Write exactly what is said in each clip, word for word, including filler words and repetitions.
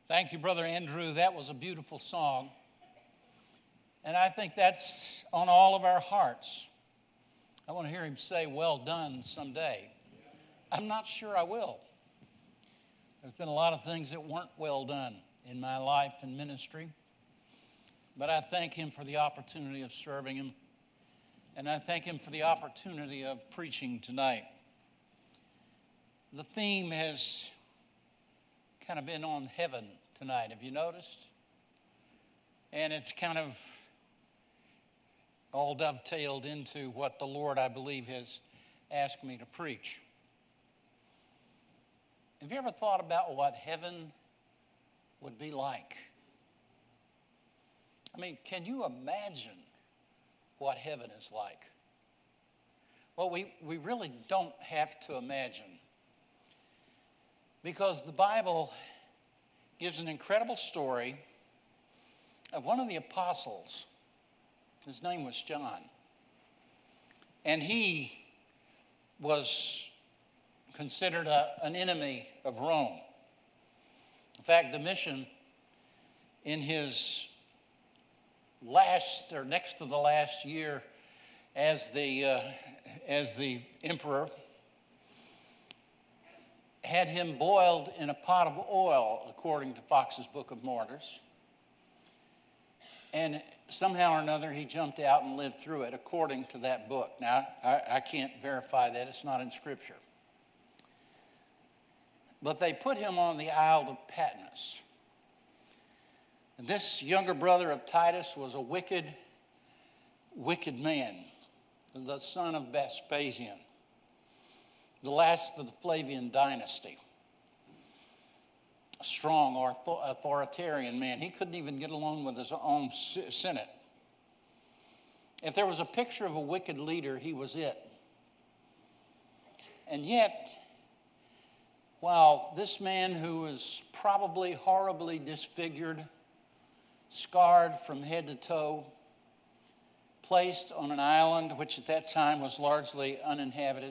Thank you, Brother Andrew. That was a beautiful song. And I think that's on all of our hearts. I want to hear him say, well done someday. I'm not sure I will. There's been a lot of things that weren't well done in my life and ministry. But I thank him for the opportunity of serving him. And I thank him for the opportunity of preaching tonight. The theme has kind of been on heaven tonight. Have you noticed? And it's kind of all dovetailed into what the Lord, I believe, has asked me to preach. Have you ever thought about what heaven would be like? I mean, can you imagine what heaven is like? Well, we, we really don't have to imagine, because the Bible gives an incredible story of one of the apostles. His name was John. And he was considered a, an enemy of Rome. In fact, the mission in his last, or next to the last year as the, uh, as the emperor, had him boiled in a pot of oil, according to Fox's Book of Martyrs. And somehow or another, he jumped out and lived through it, according to that book. Now, I, I can't verify that. It's not in Scripture. But they put him on the Isle of Patmos. And this younger brother of Titus was a wicked, wicked man, the son of Vespasian, the last of the Flavian dynasty. A strong authoritarian man. He couldn't even get along with his own Senate. If there was a picture of a wicked leader, he was it. And yet, while this man who was probably horribly disfigured, scarred from head to toe, placed on an island which at that time was largely uninhabited,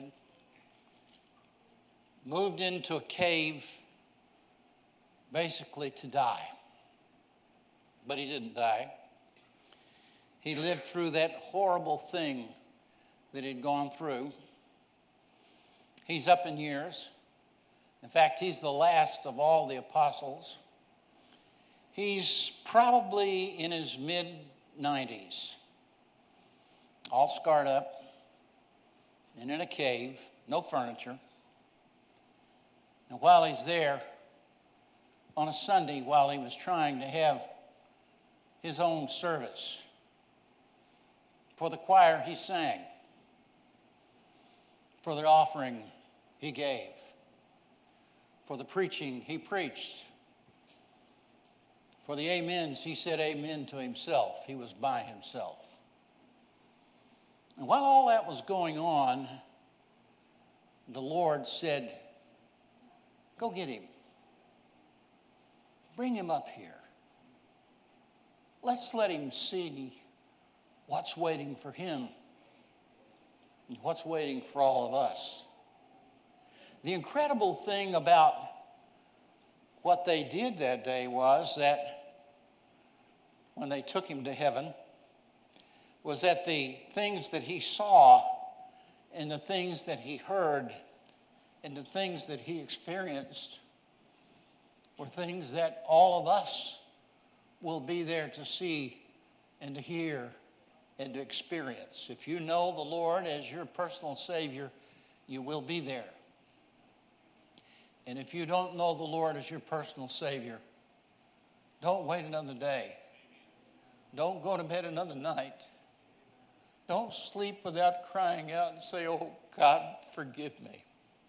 moved into a cave basically to die. But he didn't die. He lived through that horrible thing that he'd gone through. He's up in years. In fact, he's the last of all the apostles. He's probably in his mid nineties, all scarred up and in a cave, no furniture. And while he's there, on a Sunday, while he was trying to have his own service, for the choir he sang, for the offering he gave, for the preaching he preached, for the amens he said amen to himself. He was by himself. And while all that was going on, the Lord said, go get him. Bring him up here. Let's let him see what's waiting for him and what's waiting for all of us. The incredible thing about what they did that day was that when they took him to heaven, was that the things that he saw and the things that he heard and the things that he experienced were things that all of us will be there to see and to hear and to experience. If you know the Lord as your personal Savior, you will be there. And if you don't know the Lord as your personal Savior, don't wait another day. Don't go to bed another night. Don't sleep without crying out and say, oh, God, forgive me.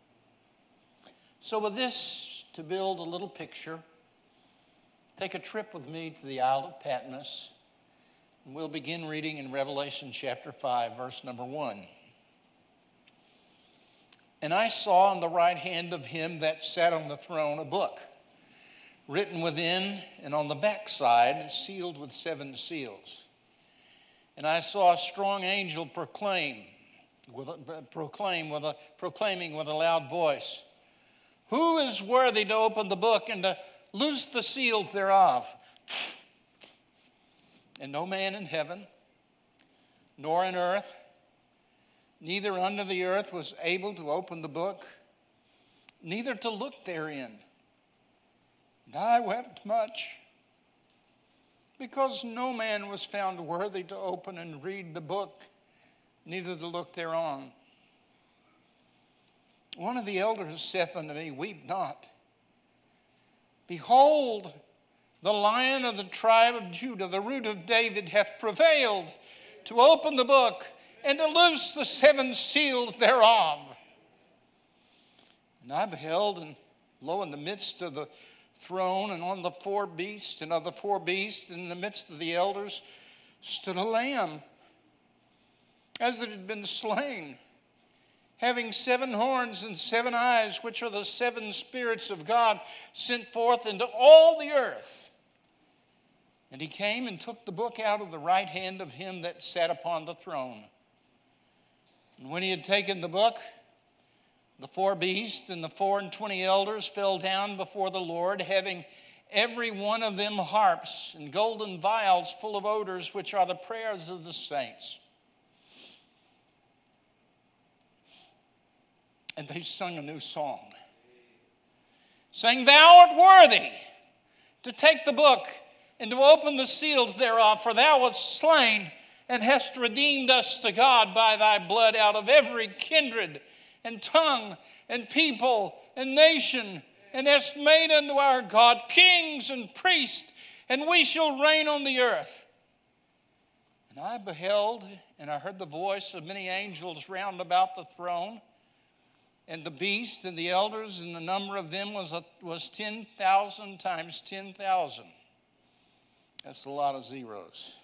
So with this, to build a little picture, take a trip with me to the Isle of Patmos, and we'll begin reading in Revelation chapter five, verse number one. And I saw on the right hand of him that sat on the throne a book, written within and on the backside, sealed with seven seals. And I saw a strong angel proclaim, with a, proclaim with a, proclaiming with a loud voice, who is worthy to open the book and to loose the seals thereof. And no man in heaven, nor in earth, neither under the earth was able to open the book, neither to look therein. And I wept much, because no man was found worthy to open and read the book, neither to look thereon. One of the elders saith unto me, Weep not. Behold, the Lion of the tribe of Judah, the Root of David, hath prevailed to open the book and to loose the seven seals thereof. And I beheld, and lo, in the midst of the throne and on the four beasts, and of the four beasts, and in the midst of the elders, stood a lamb, as it had been slain, having seven horns and seven eyes, which are the seven spirits of God sent forth into all the earth. And he came and took the book out of the right hand of him that sat upon the throne. And when he had taken the book, the four beasts and the four and twenty elders fell down before the Lord, having every one of them harps and golden vials full of odors, which are the prayers of the saints. And they sung a new song, saying, Thou art worthy to take the book and to open the seals thereof, for thou wast slain and hast redeemed us to God by thy blood out of every kindred and tongue and people and nation, and hast made unto our God kings and priests, and we shall reign on the earth. And I beheld, and I heard the voice of many angels round about the throne, and the beast and the elders, and the number of them was, a, was ten thousand times ten thousand. That's a lot of zeros.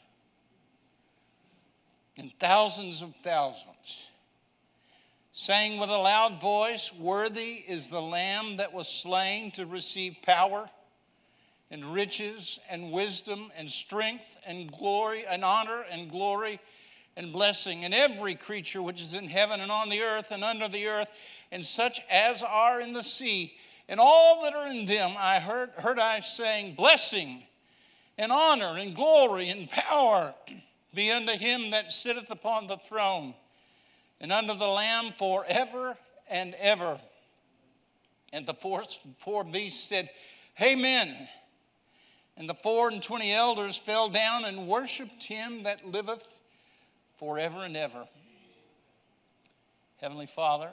And thousands of thousands, saying with a loud voice, Worthy is the Lamb that was slain to receive power and riches and wisdom and strength and glory and honor and glory and blessing. And every creature which is in heaven and on the earth and under the earth, and such as are in the sea, and all that are in them, I heard, heard I saying, Blessing and honor and glory and power be unto him that sitteth upon the throne, and unto the Lamb forever and ever. And the four, four beasts said, Amen. And the four and twenty elders fell down and worshipped him that liveth forever and ever. Heavenly Father,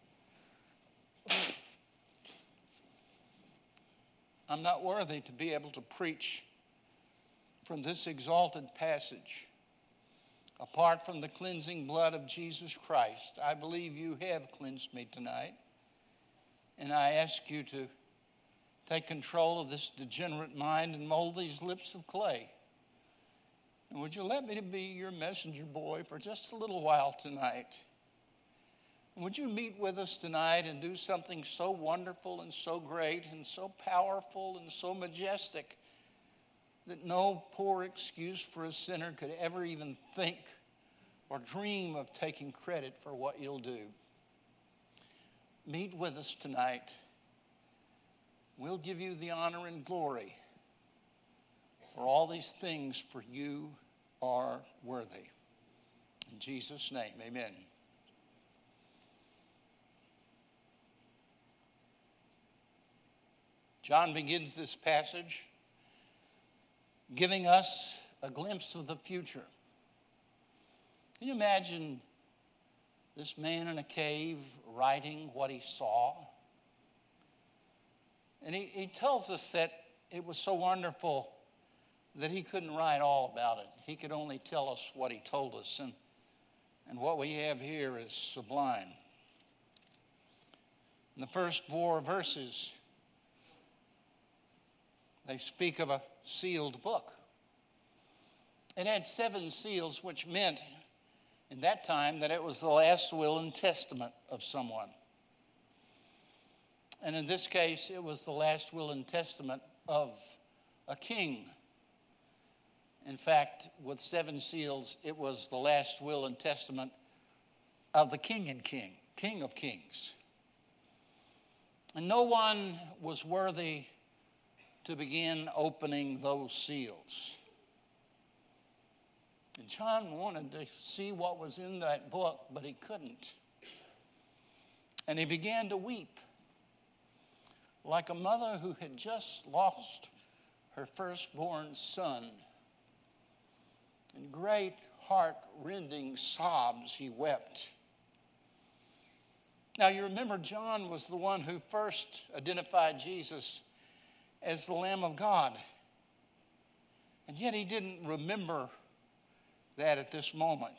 I'm not worthy to be able to preach from this exalted passage. Apart from the cleansing blood of Jesus Christ, I believe you have cleansed me tonight. And I ask you to take control of this degenerate mind and mold these lips of clay. And would you let me be your messenger boy for just a little while tonight? And would you meet with us tonight and do something so wonderful and so great and so powerful and so majestic that no poor excuse for a sinner could ever even think or dream of taking credit for what you'll do. Meet with us tonight. We'll give you the honor and glory for all these things, for you are worthy. In Jesus' name, amen. John begins this passage giving us a glimpse of the future. Can you imagine this man in a cave writing what he saw? And he, he tells us that it was so wonderful that he couldn't write all about it. He could only tell us what he told us. And, and what we have here is sublime. In the first four verses, they speak of a sealed book. It had seven seals, which meant in that time that it was the last will and testament of someone. And in this case, it was the last will and testament of a king. In fact, with seven seals, it was the last will and testament of the king and king, king of kings. And no one was worthy to begin opening those seals. And John wanted to see what was in that book, but he couldn't. And he began to weep like a mother who had just lost her firstborn son. In great heart-rending sobs, he wept. Now, you remember John was the one who first identified Jesus as the Lamb of God. And yet he didn't remember that at this moment.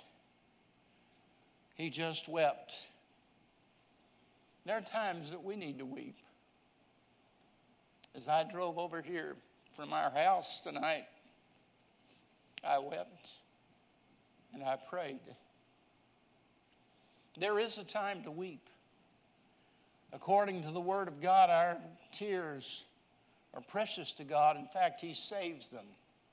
He just wept. There are times that we need to weep. As I drove over here from our house tonight, I wept and I prayed. There is a time to weep. According to the Word of God, our tears are precious to God. In fact, He saves them.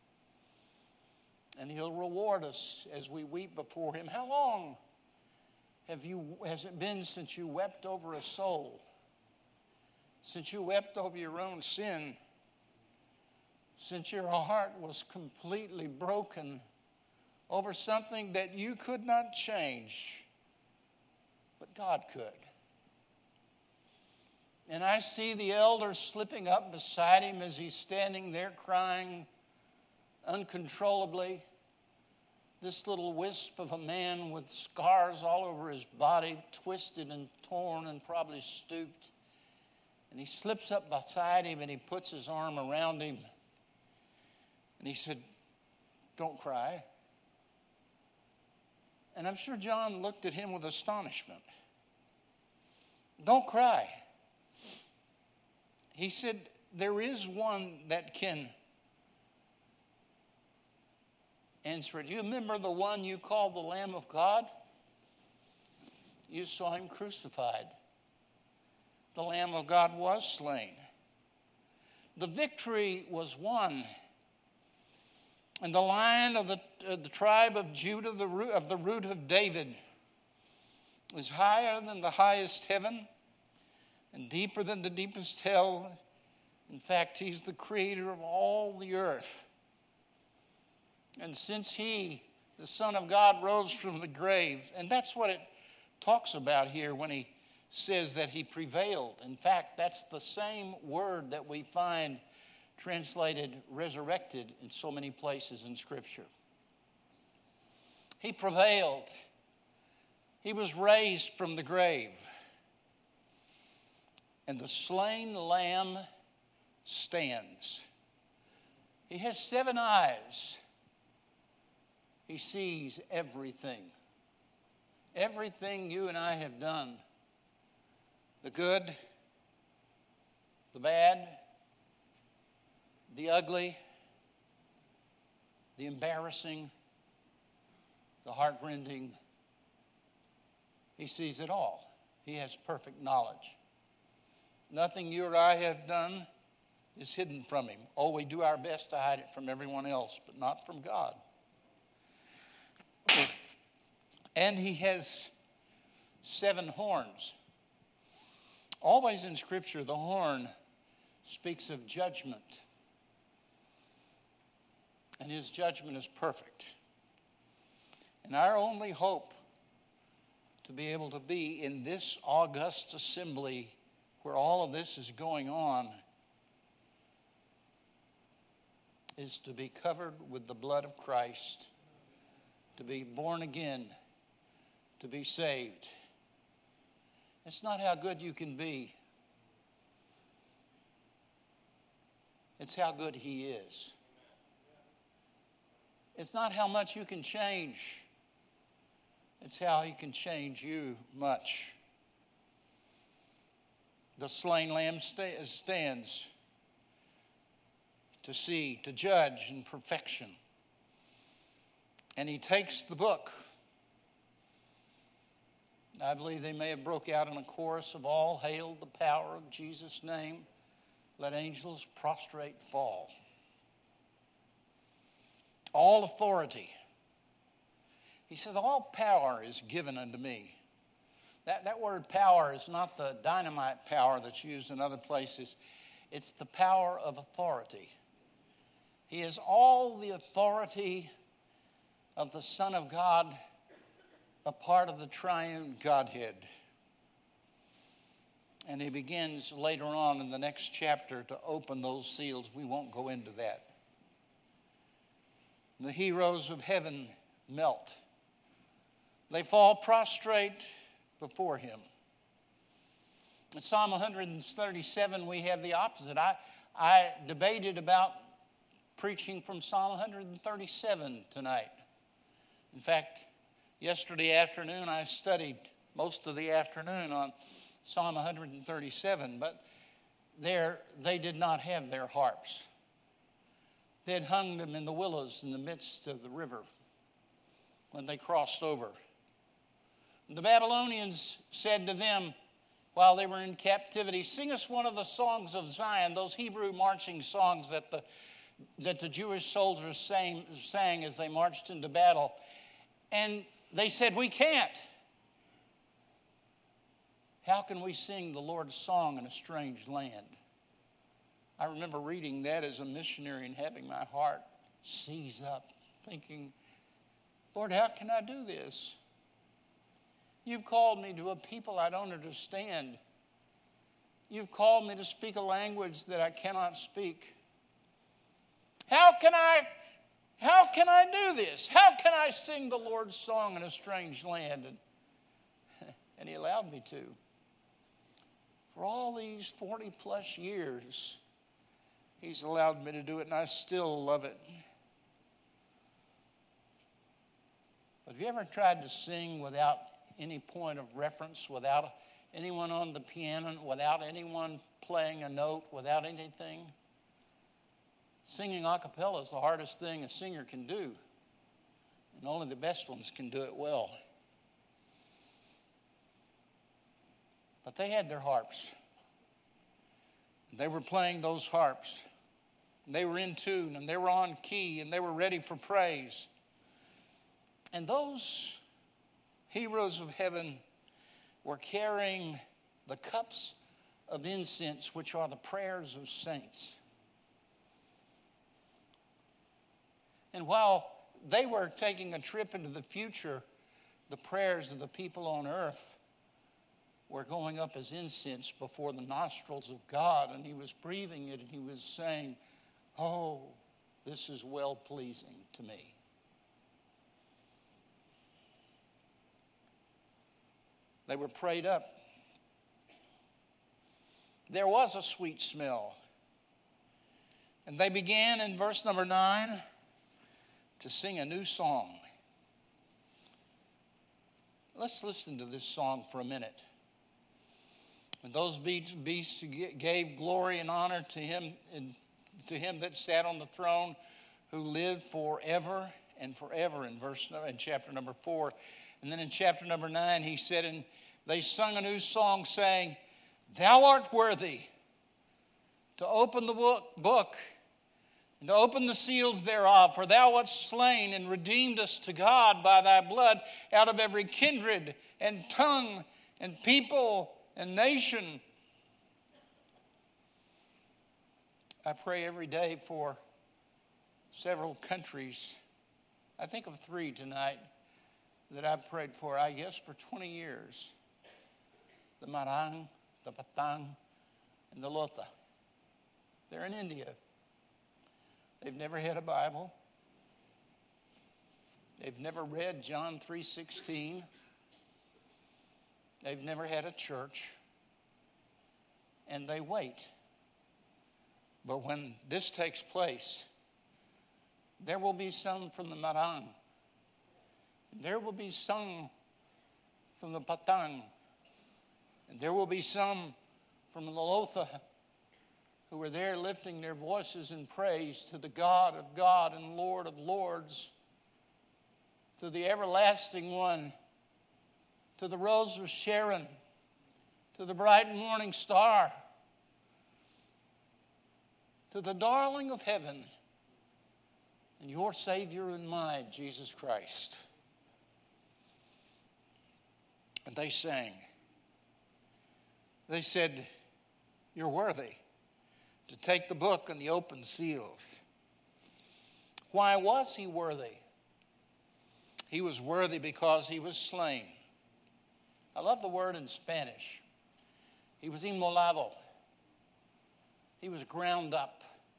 And He'll reward us as we weep before Him. How long have you, has it been since you wept over a soul? Since you wept over your own sin? Since your heart was completely broken over something that you could not change, but God could? And I see the elder slipping up beside him as he's standing there crying uncontrollably. This little wisp of a man with scars all over his body, twisted and torn and probably stooped. And he slips up beside him and he puts his arm around him. And he said, "Don't cry." And I'm sure John looked at him with astonishment. "Don't cry." He said, "There is one that can answer it. Do you remember the one you called the Lamb of God? You saw him crucified. The Lamb of God was slain. The victory was won. And the Lion of the, uh, the tribe of Judah, the root, of the root of David, is higher than the highest heaven and deeper than the deepest hell. In fact, He's the creator of all the earth. And since He, the Son of God, rose from the grave, and that's what it talks about here when He says that He prevailed. In fact, that's the same word that we find translated resurrected in so many places in Scripture. He prevailed. He was raised from the grave. And the slain Lamb stands. He has seven eyes. He sees everything. Everything you and I have done. The good, the bad, the ugly, the embarrassing, the heartrending. He sees it all. He has perfect knowledge. Nothing you or I have done is hidden from Him. Oh, we do our best to hide it from everyone else, but not from God. And He has seven horns. Always in Scripture, the horn speaks of judgment. And His judgment is perfect. And our only hope to be able to be in this august assembly where all of this is going on is to be covered with the blood of Christ, to be born again, to be saved. It's not how good you can be. It's how good He is. It's not how much you can change. It's how He can change you much. The slain Lamb stands to see, to judge in perfection. And He takes the book. I believe they may have broke out in a chorus of all hail the power of Jesus' name. Let angels prostrate fall. All authority. He says, all power is given unto me. That, that word power is not the dynamite power that's used in other places. It's the power of authority. He is all the authority of the Son of God, a part of the triune Godhead. And he begins later on in the next chapter to open those seals. We won't go into that. The heroes of heaven melt. They fall prostrate before him. In Psalm one thirty-seven, we have the opposite. I, I debated about preaching from Psalm one thirty-seven tonight. In fact, yesterday afternoon, I studied most of the afternoon on Psalm one thirty-seven, but there they did not have their harps. They had hung them in the willows in the midst of the river when they crossed over. The Babylonians said to them while they were in captivity, "Sing us one of the songs of Zion," those Hebrew marching songs that the, that the Jewish soldiers sang, sang as they marched into battle. And they said, "We can't. How can we sing the Lord's song in a strange land?" I remember reading that as a missionary and having my heart seize up, thinking, "Lord, how can I do this? You've called me to a people I don't understand. You've called me to speak a language that I cannot speak. How can I, how can I do this? How can I sing the Lord's song in a strange land?" And, and he allowed me to. For all these forty plus years, he's allowed me to do it, and I still love it. But have you ever tried to sing without any point of reference, without anyone on the piano, without anyone playing a note, without anything? Singing a cappella is the hardest thing a singer can do, and only the best ones can do it well. But they had their harps. They were playing those harps. They were in tune, and they were on key, and they were ready for praise. And those heroes of heaven were carrying the cups of incense, which are the prayers of saints. And while they were taking a trip into the future, the prayers of the people on earth were going up as incense before the nostrils of God, and he was breathing it, and he was saying, "Oh, this is well-pleasing to me." They were prayed up. There was a sweet smell. And they began in verse number nine to sing a new song. Let's listen to this song for a minute. And those beasts gave glory and honor to him, and to him that sat on the throne, who lived forever and forever, in verse in chapter number four. And then in chapter number nine, he said, and they sung a new song, saying, "Thou art worthy to open the book and to open the seals thereof, for thou wast slain and redeemed us to God by thy blood out of every kindred and tongue and people and nation." I pray every day for several countries. I think of three tonight that I've prayed for, I guess, for twenty years. The Marang, the Patang, and the Lotha. They're in India. They've never had a Bible. They've never read John three sixteen. They've never had a church. And they wait. But when this takes place, there will be some from the Marang. There will be some from the Patang. And there will be some from the Lotha who are there lifting their voices in praise to the God of God and Lord of Lords, to the everlasting one, to the Rose of Sharon, to the bright morning star, to the darling of heaven, and your Savior and mine, Jesus Christ. And they sang. They said, "You're worthy to take the book and the open seals. Why was he worthy? He was worthy because he was slain. I love the word in Spanish. He was inmolado. He was ground up.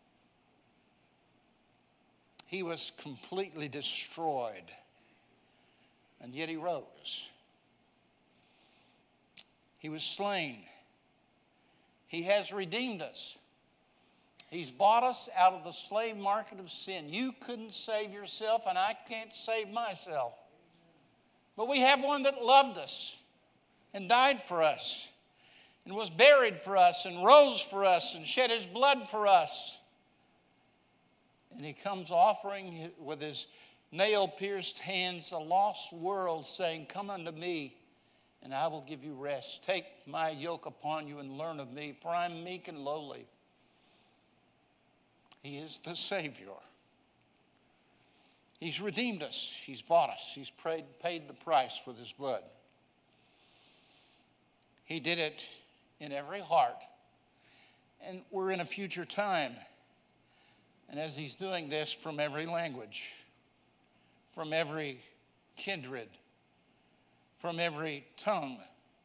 He was completely destroyed. And yet he rose. He was slain. He has redeemed us. He's bought us out of the slave market of sin. You couldn't save yourself, and I can't save myself. But we have one that loved us and died for us and was buried for us and rose for us and shed his blood for us. And he comes offering with his nail-pierced hands a lost world, saying, "Come unto me, and I will give you rest. Take my yoke upon you and learn of me, for I am meek and lowly." He is the Savior. He's redeemed us. He's bought us. He's paid, paid the price with his blood. He did it in every heart. And we're in a future time. And as he's doing this, from every language, from every kindred, from every tongue,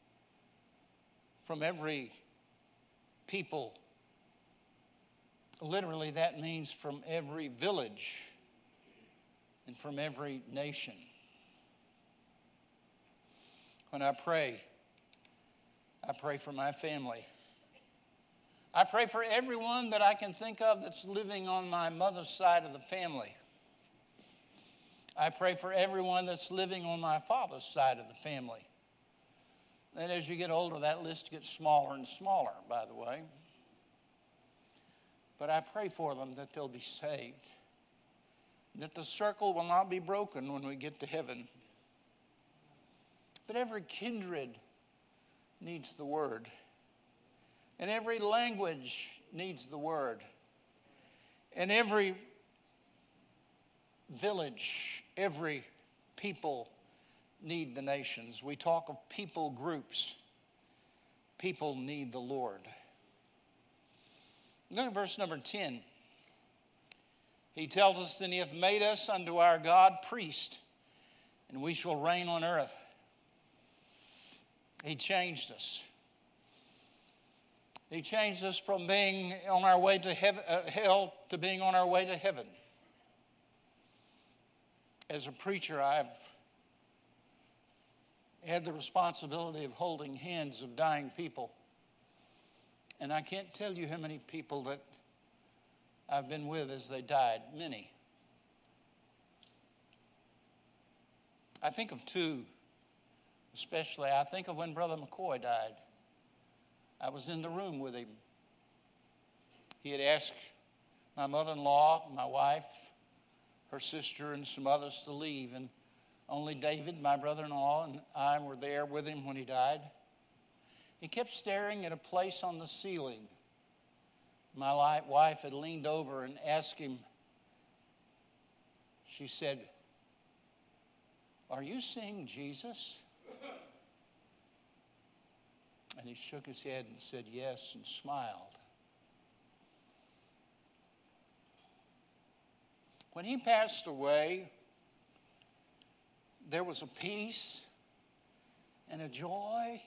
from every people. Literally, that means from every village and from every nation. When I pray, I pray for my family. I pray for everyone that I can think of that's living on my mother's side of the family. I pray for everyone that's living on my father's side of the family. And as you get older, that list gets smaller and smaller, by the way. But I pray for them that they'll be saved, that the circle will not be broken when we get to heaven. But every kindred needs the word, and every language needs the word, and every village, every people need the nations. We talk of people groups. People need the Lord. Look at verse number ten. He tells us that he hath made us unto our God priest, and we shall reign on earth. He changed us. He changed us from being on our way to heaven, uh, hell to being on our way to heaven. As a preacher, I've had the responsibility of holding hands of dying people. And I can't tell you how many people that I've been with as they died. Many. I think of two, especially. I think of when Brother McCoy died. I was in the room with him. He had asked my mother-in-law, my wife, her sister, and some others to leave. And only David, my brother-in-law, and I were there with him when he died. He kept staring at a place on the ceiling. My wife had leaned over and asked him, she said, "Are you seeing Jesus?" And he shook his head and said yes and smiled. When he passed away, there was a peace and a joy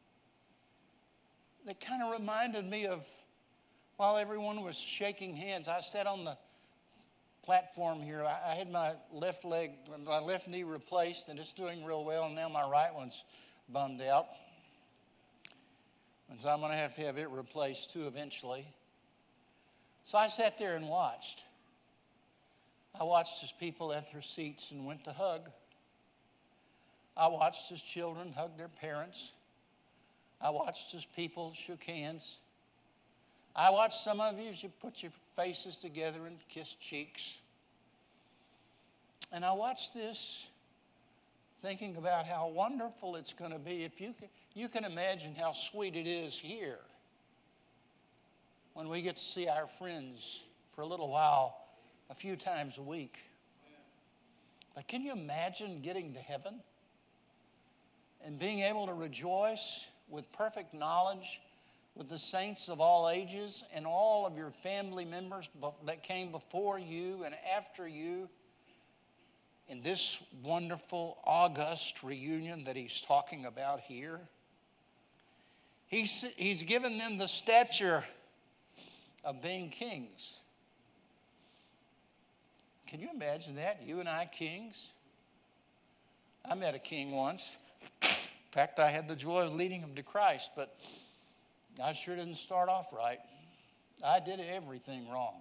that kind of reminded me of while everyone was shaking hands. I sat on the platform here. I had my left leg, my left knee replaced, and it's doing real well, and now my right one's bummed out. And so I'm going to have to have it replaced too eventually. So I sat there and watched. I watched as people left their seats and went to hug. I watched as children hugged their parents. I watched as people shook hands. I watched some of you as you put your faces together and kissed cheeks. And I watched this thinking about how wonderful it's going to be. If you can, you can imagine how sweet it is here when we get to see our friends for a little while, a few times a week. But can you imagine getting to heaven and being able to rejoice with perfect knowledge with the saints of all ages and all of your family members that came before you and after you in this wonderful, august reunion that he's talking about here. He's, he's given them the stature of being kings. Can you imagine that? You and I kings? I met a king once. In fact, I had the joy of leading him to Christ, but I sure didn't start off right. I did everything wrong.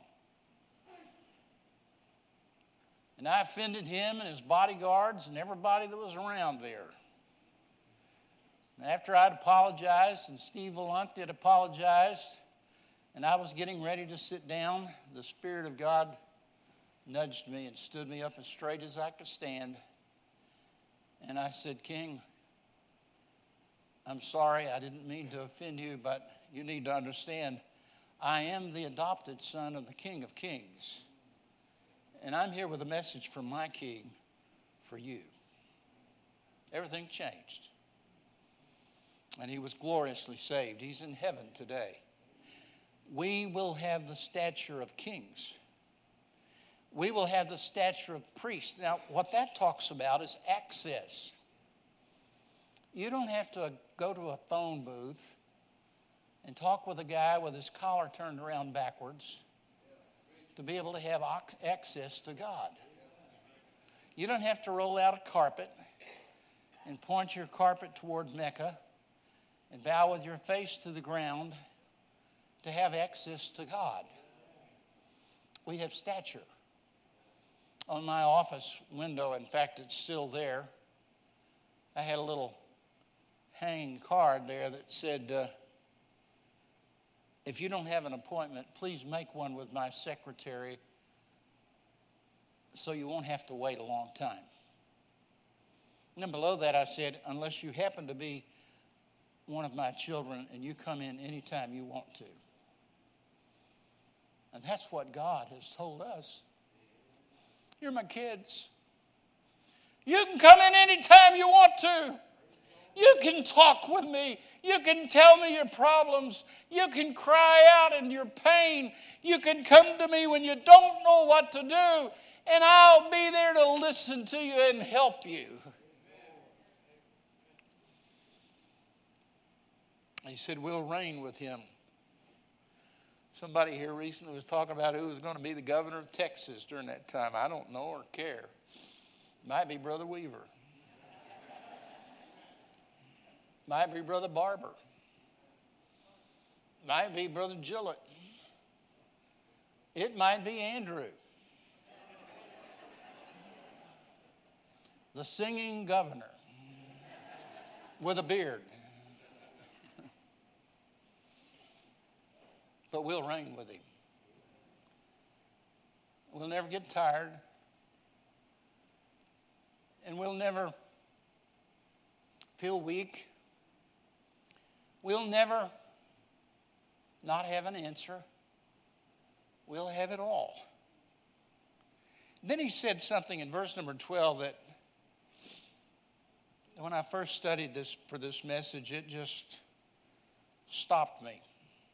And I offended him and his bodyguards and everybody that was around there. And after I'd apologized and Steve Volante had apologized and I was getting ready to sit down, the Spirit of God nudged me and stood me up as straight as I could stand. And I said, King, I'm sorry, I didn't mean to offend you, but you need to understand, I am the adopted son of the King of Kings. And I'm here with a message from my King for you. Everything changed. And he was gloriously saved. He's in heaven today. We will have the stature of kings. We will have the stature of priests. Now, what that talks about is access. You don't have to go to a phone booth and talk with a guy with his collar turned around backwards to be able to have access to God. You don't have to roll out a carpet and point your carpet toward Mecca and bow with your face to the ground to have access to God. We have stature. On my office window, in fact, it's still there, I had a little hanging card there that said, uh, if you don't have an appointment, please make one with my secretary so you won't have to wait a long time. And then below that I said, unless you happen to be one of my children and you come in anytime you want to. And that's what God has told us. You're my kids. You can come in anytime you want to. You can talk with me. You can tell me your problems. You can cry out in your pain. You can come to me when you don't know what to do, and I'll be there to listen to you and help you. He said, we'll reign with him. Somebody here recently was talking about who was going to be the governor of Texas during that time. I don't know or care. Might be Brother Weaver. Might be Brother Barber. Might be Brother Gillett. It might be Andrew. The singing governor with a beard. But we'll reign with him. We'll never get tired. And we'll never feel weak. We'll never not have an answer. We'll have it all. Then he said something in verse number twelve that when I first studied this for this message, it just stopped me.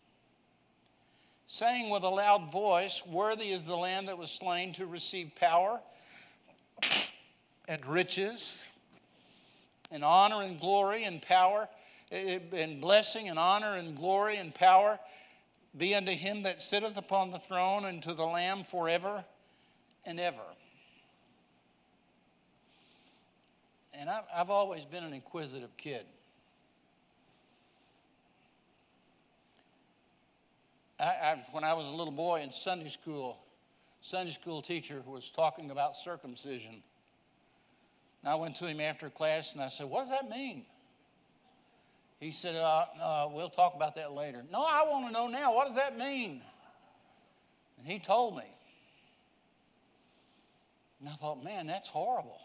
Saying with a loud voice, worthy is the Lamb that was slain to receive power and riches and honor and glory and power and blessing and honor and glory and power be unto him that sitteth upon the throne and to the Lamb forever and ever. And I've, I've always been an inquisitive kid. I, I, when I was a little boy in Sunday school, Sunday school teacher was talking about circumcision. I went to him after class and I said, what does that mean? He said, uh, uh, we'll talk about that later. No, I want to know now. What does that mean? And he told me. And I thought, man, that's horrible.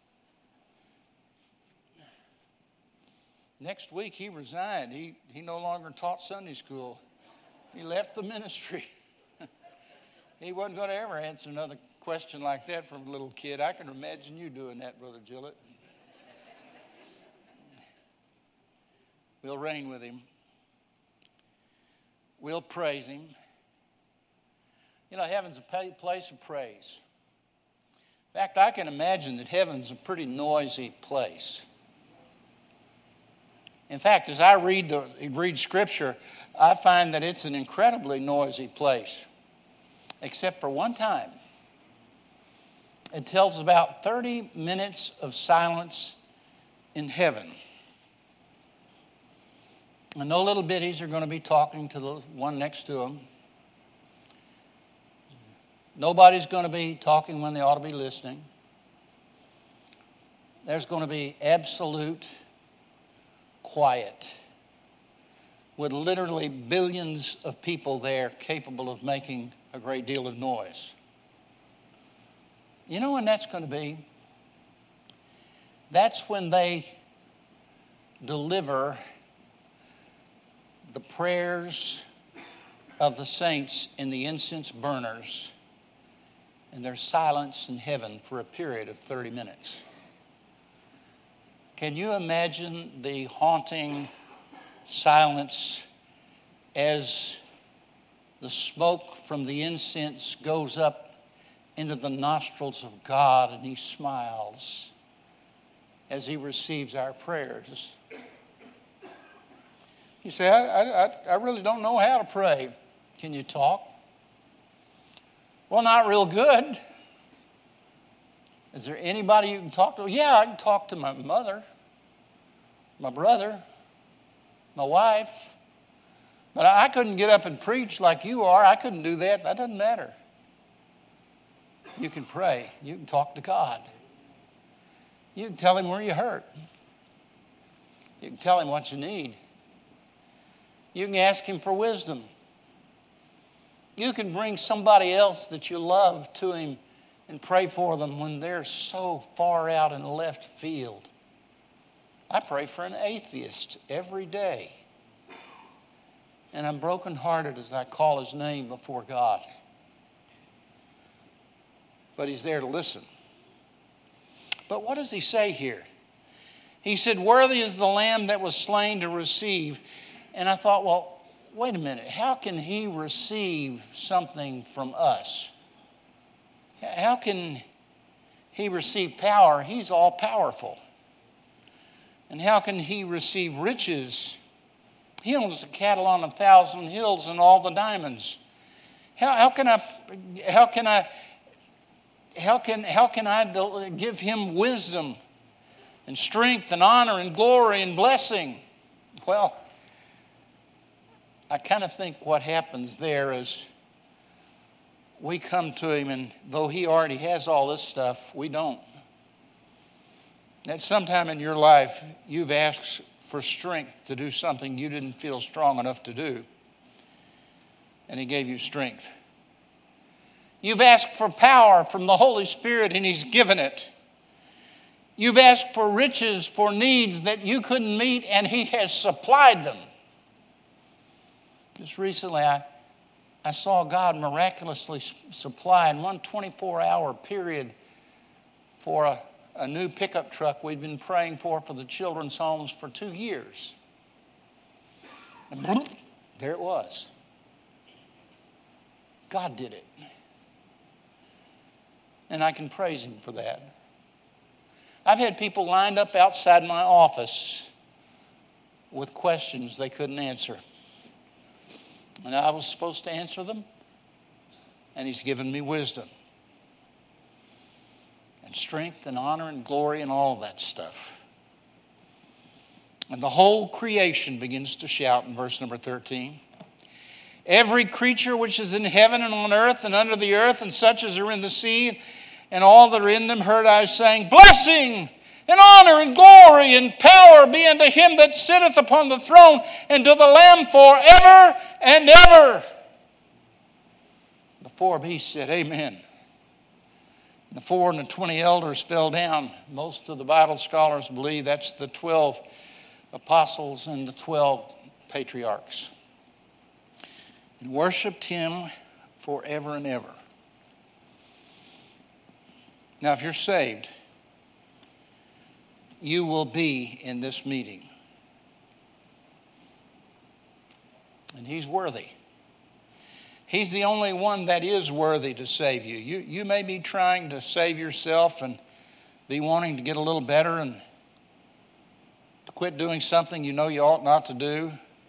Next week he resigned. He, he no longer taught Sunday school. He left the ministry. He wasn't going to ever answer another question like that from a little kid. I can imagine you doing that, Brother Gillett. We'll reign with him. We'll praise Him. You know, heaven's a place of praise. In fact, I can imagine that heaven's a pretty noisy place. In fact, as I read the read Scripture, I find that it's an incredibly noisy place, except for one time. It tells about thirty minutes of silence in heaven. And no little bitties are going to be talking to the one next to them. Nobody's going to be talking when they ought to be listening. There's going to be absolute quiet, with literally billions of people there capable of making a great deal of noise. You know when that's going to be? That's when they deliver the prayers of the saints in the incense burners, and there's silence in heaven for a period of thirty minutes. Can you imagine the haunting silence as the smoke from the incense goes up into the nostrils of God and He smiles as He receives our prayers? You say, I, I, I really don't know how to pray. Can you talk? Well, not real good. Is there anybody you can talk to? Yeah, I can talk to my mother, my brother, my wife. But I couldn't get up and preach like you are. I couldn't do that. That doesn't matter. You can pray. You can talk to God. You can tell Him where you hurt. You can tell Him what you need. You can ask Him for wisdom. You can bring somebody else that you love to Him and pray for them when they're so far out in the left field. I pray for an atheist every day. And I'm brokenhearted as I call his name before God. But he's there to listen. But what does he say here? He said, worthy is the Lamb that was slain to receive. And I thought, well, wait a minute. How can He receive something from us? How can He receive power? He's all powerful. And how can He receive riches? He owns the cattle on a thousand hills and all the diamonds. How, how can I? How can I? How can how can I give Him wisdom and strength and honor and glory and blessing? Well, I kind of think what happens there is we come to Him, and though He already has all this stuff, we don't. At some time in your life, you've asked for strength to do something you didn't feel strong enough to do, and He gave you strength. You've asked for power from the Holy Spirit, and He's given it. You've asked for riches, for needs that you couldn't meet, and He has supplied them. Just recently, I, I saw God miraculously supply in one twenty-four hour period for a, a new pickup truck we'd been praying for for the children's homes for two years. And bloop, there it was. God did it. And I can praise Him for that. I've had people lined up outside my office with questions they couldn't answer. And I was supposed to answer them. And He's given me wisdom and strength and honor and glory and all that stuff. And the whole creation begins to shout in verse number thirteen. Every creature which is in heaven and on earth and under the earth and such as are in the sea and all that are in them heard I saying, blessing and honor and glory and power be unto Him that sitteth upon the throne and to the Lamb forever and ever. The four beasts said, amen. The four and the twenty elders fell down. Most of the Bible scholars believe that's the twelve apostles and the twelve patriarchs. And worshipped Him forever and ever. Now, if you're saved, you will be in this meeting. And He's worthy. He's the only one that is worthy to save you. You, you may be trying to save yourself and be wanting to get a little better and to quit doing something you know you ought not to do.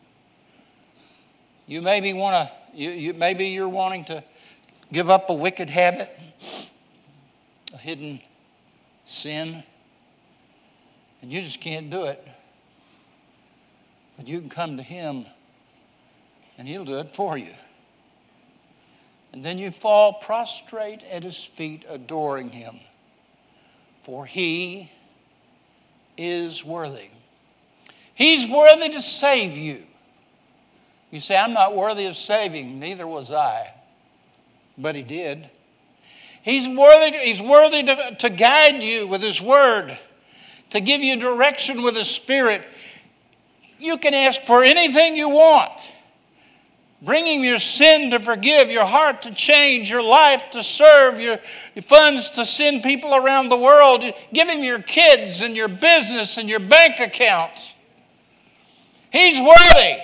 You maybe want to. You, you maybe you're wanting to give up a wicked habit, a hidden sin, and you just can't do it. But you can come to Him, and He'll do it for you. And then you fall prostrate at His feet, adoring Him. For He is worthy. He's worthy to save you. You say, I'm not worthy of saving. Neither was I. But He did. He's worthy to, he's worthy to, to guide you with His Word, to give you direction with His Spirit. You can ask for anything you want. Bring Him your sin to forgive, your heart to change, your life to serve, your funds to send people around the world. Give Him your kids and your business and your bank accounts. He's worthy.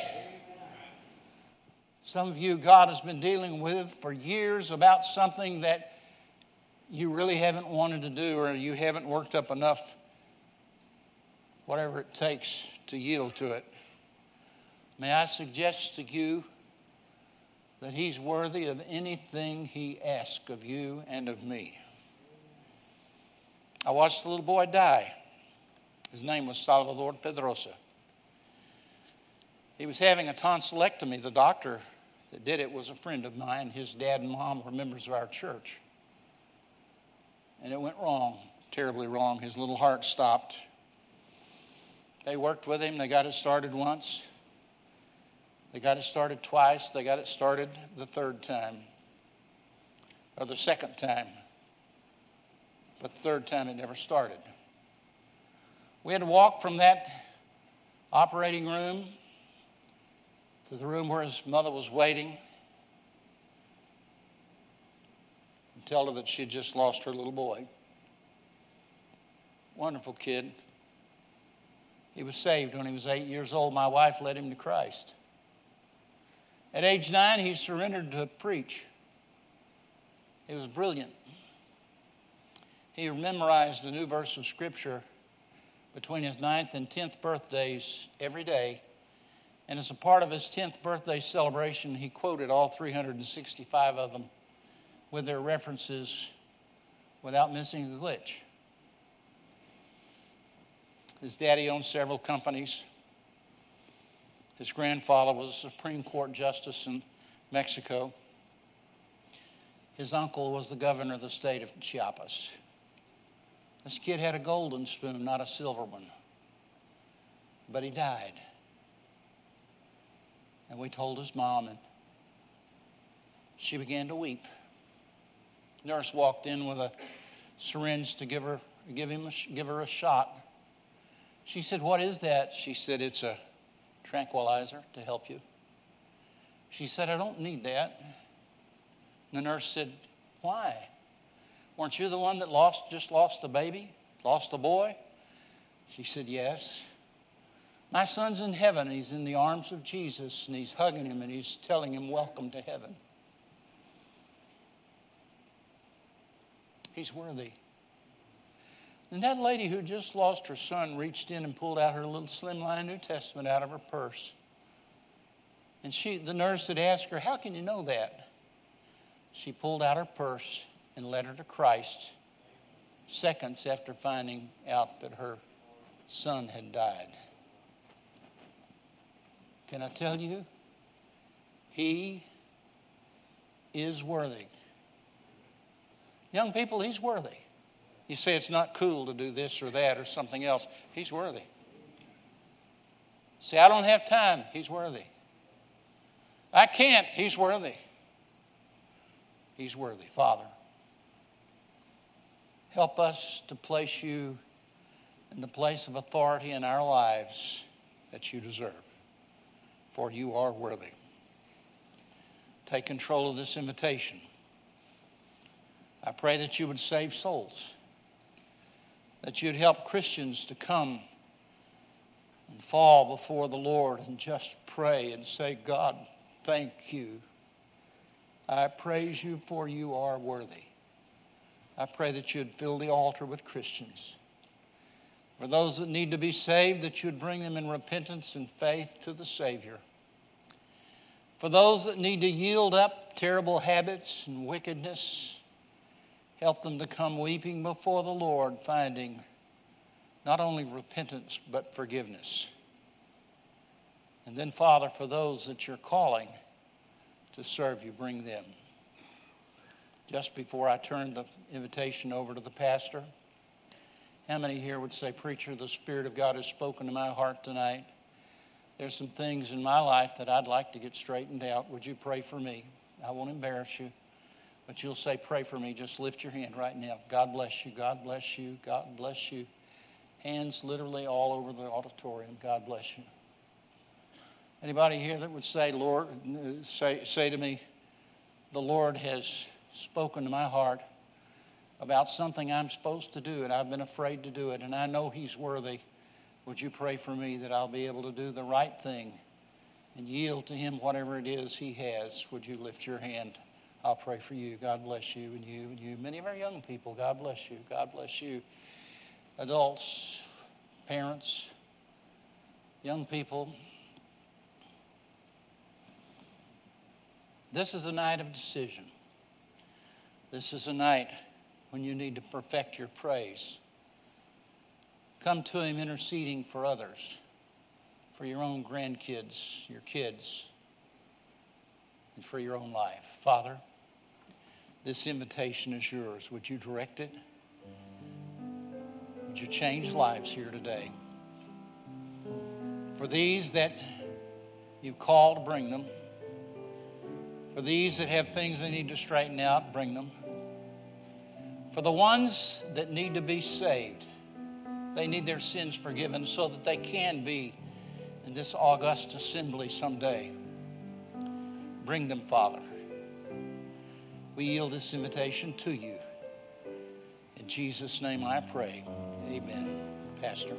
Some of you, God has been dealing with for years about something that you really haven't wanted to do, or you haven't worked up enough, whatever it takes, to yield to it. May I suggest to you that He's worthy of anything He asks of you and of me. I watched a little boy die. His name was Salvador Pedrosa. He was having a tonsillectomy. The doctor that did it was a friend of mine. His dad and mom were members of our church. And it went wrong, terribly wrong. His little heart stopped. They worked with him. They got it started once. They got it started twice. They got it started the third time. Or the second time. But the third time it never started. We had to walk from that operating room to the room where his mother was waiting and tell her that she had just lost her little boy. Wonderful kid. He was saved when he was eight years old. My wife led him to Christ. At age nine, he surrendered to preach. He was brilliant. He memorized a new verse of Scripture between his ninth and tenth birthdays every day. And as a part of his tenth birthday celebration, he quoted all three hundred sixty-five of them with their references without missing a glitch. His daddy owned several companies. His grandfather was a Supreme Court justice in Mexico. His uncle was the governor of the state of Chiapas. This kid had a golden spoon, not a silver one. But he died. And we told his mom, and she began to weep. Nurse walked in with a syringe to give her, give him, a, give her a shot. She said, "What is that?" She said, "It's a tranquilizer to help you." She said, "I don't need that." The nurse said, "Why? Weren't you the one that lost just lost a baby, lost a boy?" She said, "Yes. My son's in heaven. He's in the arms of Jesus, and he's hugging him, and he's telling him, 'Welcome to heaven.'" He's worthy. And that lady who just lost her son reached in and pulled out her little slimline New Testament out of her purse. And she, the nurse had asked her, "How can you know that?" She pulled out her purse and led her to Christ seconds after finding out that her son had died. Can I tell you? He is worthy. Young people, he's worthy. You say it's not cool to do this or that or something else. He's worthy. Say, "I don't have time." He's worthy. "I can't." He's worthy. He's worthy. Father, help us to place you in the place of authority in our lives that you deserve. For you are worthy. Take control of this invitation. I pray that you would save souls, that you'd help Christians to come and fall before the Lord and just pray and say, "God, thank you I praise you, for you are worthy. I pray that you'd fill the altar with Christians. For those that need to be saved, that you'd bring them in repentance and faith to the Savior. For those that need to yield up terrible habits and wickedness, help them to come weeping before the Lord, finding not only repentance but forgiveness. And then, Father, for those that you're calling to serve you, bring them. Just before I turn the invitation over to the pastor, how many here would say, Preacher, the Spirit of God has spoken to my heart tonight. There's some things in my life that I'd like to get straightened out. Would you pray for me? I won't embarrass you, but you'll say, pray for me. Just lift your hand right now. God bless you. God bless you. God bless you. Hands literally all over the auditorium. God bless you. Anybody here that would say, Lord, say, say to me, the Lord has spoken to my heart about something I'm supposed to do, and I've been afraid to do it, and I know He's worthy. Would you pray for me that I'll be able to do the right thing and yield to Him whatever it is He has? Would you lift your hand? I'll pray for you. God bless you and you and you. Many of our young people, God bless you. God bless you. Adults, parents, young people. This is a night of decision. This is a night when you need to perfect your praise. Come to Him interceding for others, for your own grandkids, your kids, and for your own life. Father, this invitation is yours. Would you direct it? Would you change lives here today? For these that you've called, bring them. For these that have things they need to straighten out, bring them. For the ones that need to be saved, they need their sins forgiven so that they can be in this august assembly someday. Bring them, Father. We yield this invitation to you. In Jesus' name I pray. Amen. Pastor.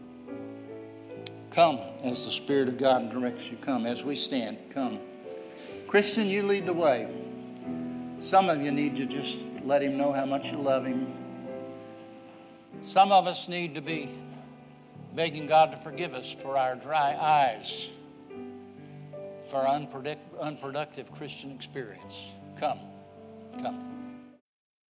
Come as the Spirit of God directs you. Come as we stand. Come. Christian, you lead the way. Some of you need to just let Him know how much you love Him. Some of us need to be begging God to forgive us for our dry eyes, for our unproductive Christian experience. Come, come.